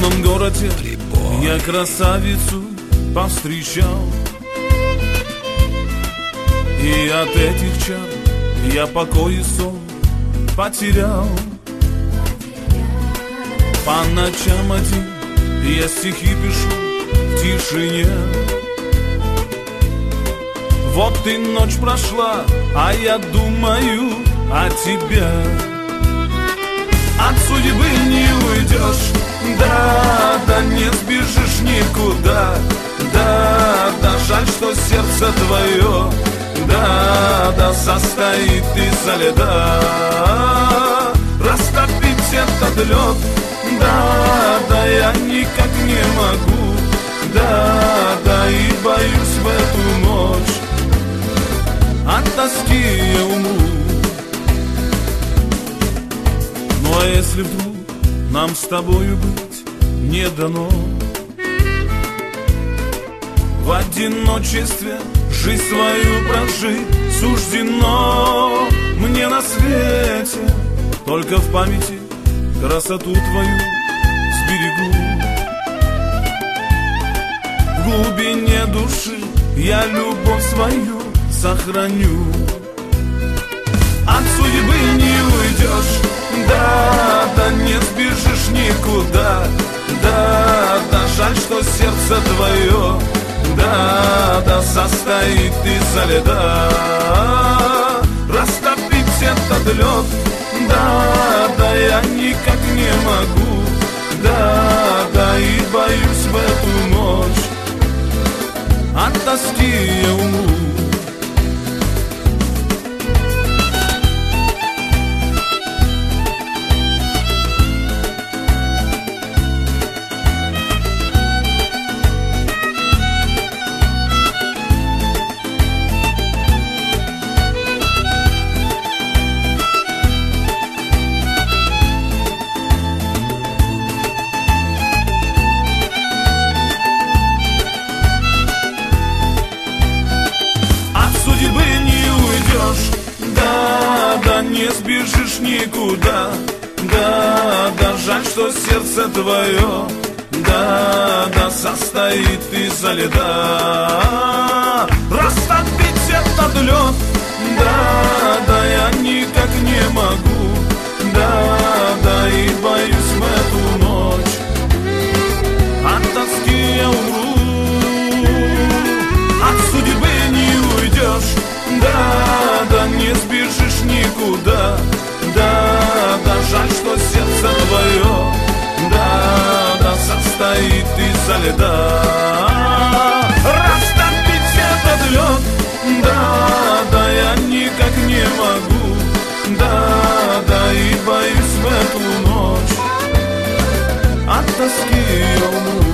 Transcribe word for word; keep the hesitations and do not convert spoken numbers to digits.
темном городе я красавицу повстречал, и от этих чар я покой и сон потерял. По ночам один я стихи пишу в тишине. Вот и ночь прошла, а я думаю о тебе. От судьбы не уйдешь, да, да не сбежишь никуда. Да, да жаль, что сердце твое, да, да состоит изо льда. Растопить этот лед, да, да я никак не могу. Да, да и боюсь в эту ночь, от тоски я умру. Ну а если вдруг нам с тобою быть не дано, в одиночестве жизнь свою прожить суждено мне на свете. Только в памяти красоту твою сберегу. В глубине души я любовь свою сохраню. От судьбы не уйдешь, да, да не сбежишь никуда. Да, да жаль, что сердце твое, да, да состоит изо льда. Растопить этот лед, да, да я никак не могу. Да, да и боюсь в эту ночь, от тоски я умру. Не сбежишь никуда, да, да жаль, что сердце твое, да, да состоит изо льда. Растопить этот лед, да, да я никак не могу. Да, да и боюсь в эту ночь, от тоски я умру. От судьбы не уйдешь, да, да не сбежишь никуда. Да, да жаль, что сердце твое, да, да состоит изо льда. Растопить этот лед, да, да я никак не могу. Да, да и боюсь в эту ночь, от тоски я умру.